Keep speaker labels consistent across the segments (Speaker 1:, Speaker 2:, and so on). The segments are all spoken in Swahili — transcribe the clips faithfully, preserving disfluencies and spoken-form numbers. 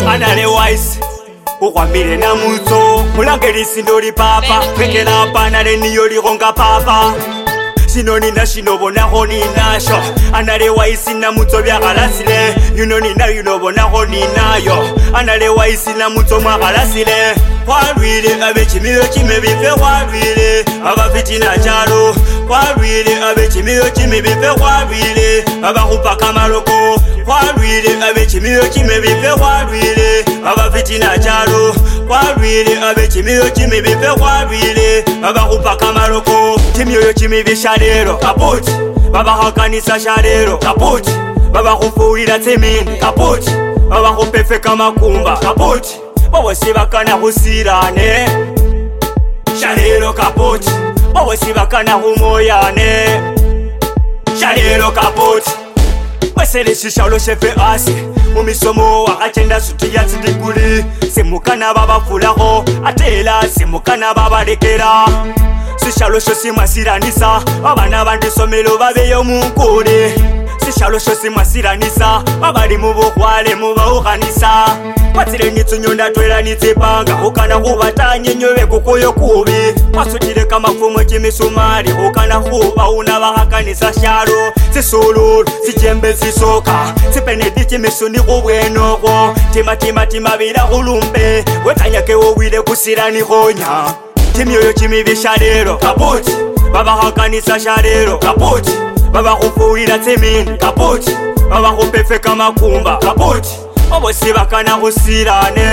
Speaker 1: Anale wise ukwamire na muto mulangeri sindoli papa pekela panale niyo ligonga papa sinoni na shinobona honi nasho anale wise na muto byagalasile yunoni na yunobona honi nayo anale wise na muto mwagalasile kwalwile abechimiyo kimebife kwalwile abafitina chalo kwalwile abechimiyo kimebife kwalwile abakupa kamaloko kwalwile abechimiyo kimebife kwalwile abafitina chalo kwalwile abechimiyo kimebife kwalwile abakupa kamaloko kimyoyo kimibisha lero kaputi babahakanisa shalero kaputi babakufulira temini kaputi babakupefeka makumba kaputi bawesibakana kusirane shalero kaputi bawesibakana kumoyane shalero kaputi weseleshishalo shefe asi mumisomo wakachenda suti ya tidiguli simukana babafulaho atela simukana babalekera sishalo sho simasiranisa abana bandisomelo babeyo munkule sishalo sho simasiranisa abali mu bukwale mu bawukanisa patire nitsunyonda twela nitsipanga ukana kubatanye nyobe kukoyo kubi masutire kama fumo kimisumari ukana kuba una bahakanisa shalo sisululu sijembe sisoka sipenedi kimisuni kubwenoko tima tima tima bila ulumbe wetanyake wowile kusirani honya kimyoyo kimibisha lero kaputi babahakanisa shalero kaputi babakufulira temini kaputi babakupefeka makumba kaputi obosibakana kusirane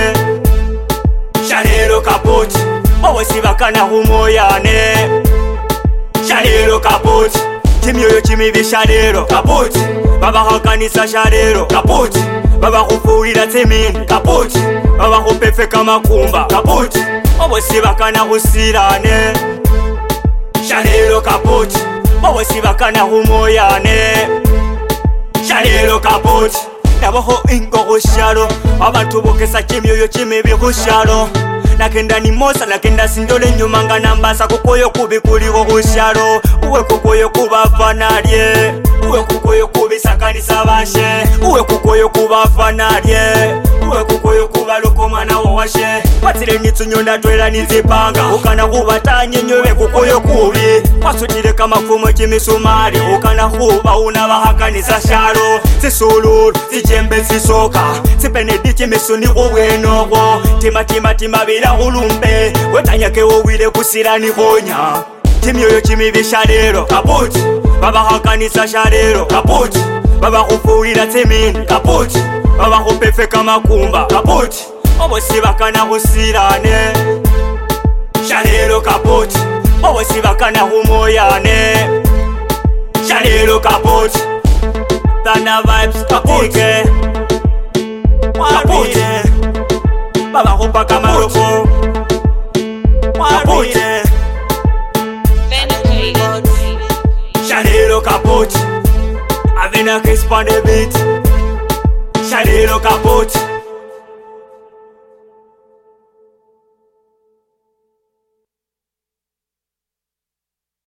Speaker 1: shalero kaputi obosibakana kumoyane shalero kaputi kimyoyo kimibisha lero kaputi babahakanisa shalero kaputi babakufulira temini kaputi babakupefeka makumba kaputi obosibakana kusirane shalero kaputi obosibakana kumoyane shalero kaputi nabaho ingo kushalo abantu bokesa kimyoyo kimibi kushalo nakenda ni mosa nakenda sindole nyuma nga nambasa kukoyo kubi kuliko kushalo uwe kukoyo kubafanalye uwe kukoyo kubisakanisa bashe uwe kukoyo kubafanalye uwe kukoyo kubaloko mwana wawashe patire nitsunyonda twela nizipanga ukana kubatanye nyobe kukoyo kubi masutire kama fumo kimisumari ukana kuba una bahakanisa shalo sisululu sijembe sisoka sipenedi kimisuni kubwenoko tima tima tima bila ulumbe wetanyake wowile kusirani honya kimyoyo kimibisha lero kaputi babahakanisa shalero kaputi babakufulira temini kaputi babakupefeka makumba kaputi obosibakana kusirane shalero kaputi obosibakana kumoyane shalero kaputi Thunder vibes kaputi kaputi babakupa kamaloko kaputi shalero kaputi avena kispande beat shalero kaputi